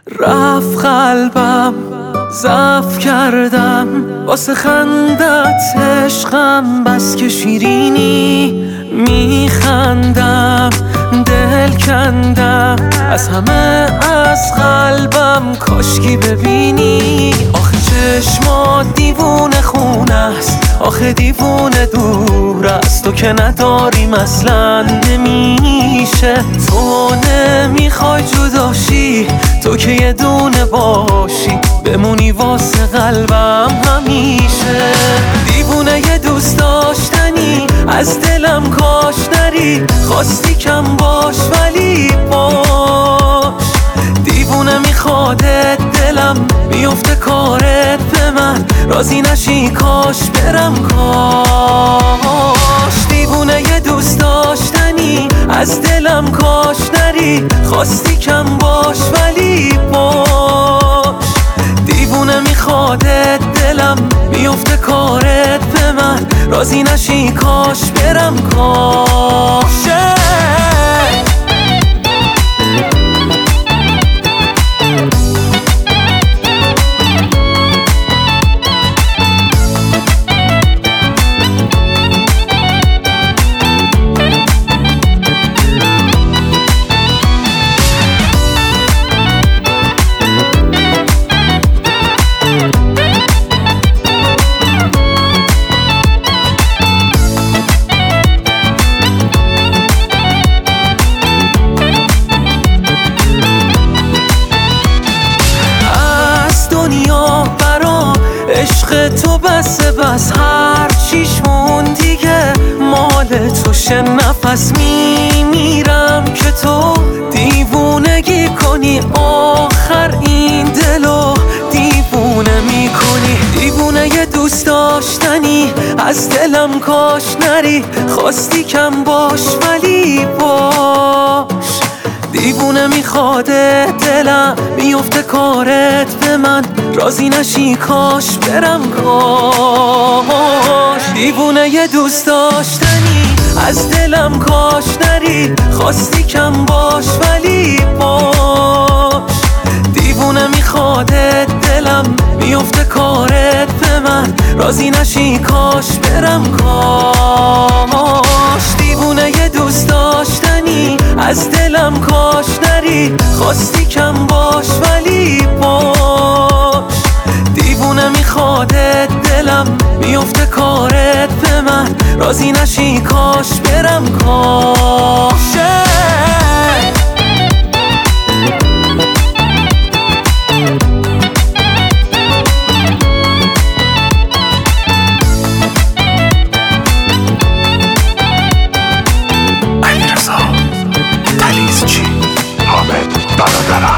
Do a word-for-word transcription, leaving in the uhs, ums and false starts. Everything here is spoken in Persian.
رفت قلبم ضعف کردم واسه خندت عشقم، بس که شیرینی میخندم دل کندم از همه از قلبم، کاشکی ببینی آخه چشمات دیوونه خونه است، آخه دیوونه دور است، تو که نداریم اصلا نمیشه، تو نمیخوای جداشی، تو که یه دونه باشی بمونی واسه قلبم همیشه. دیوونه یه دوست داشتنی از دلم کاش نری، خواستی کم باش ولی باش، دیوونه میخوادت دلم میفته کارت به من، راضی نشی کاش برم کاش. دیوونه یه دوست داشتنی از دلم کاش نری، خواستی کم باش ولی باش، دیوونه میخوادت دلم میفته کارت به من، راضی نشی کاش برم کاش. عشق تو بسه بس هر چیش مون دیگه مال توشه، نفس میمیرم که تو دیوونگی کنی، آخر این دلو دیوونه میکنی. دیوونه یه دوست داشتنی از دلم کاش نری، خواستی کم باش ولی باش، دیوونه میخواده دلم میفته کارت به من، راضی نشی کاش برم کاش. دیوونه یه دوست داشتنی از دلم کاش نری، خواستی کم باش ولی باش، دیوونه میخواده دلم میفته کارت به من، راضی نشی کاش برم کاش. دیوونه یه دوست داشتنی از دلم کاش نری، خواستی کم باش ولی باش، دیوونه میخواده دلم میفته کارت به من، راضی نشی کاش برم کاش. علیرضا تلیزچی، حامد برادرم.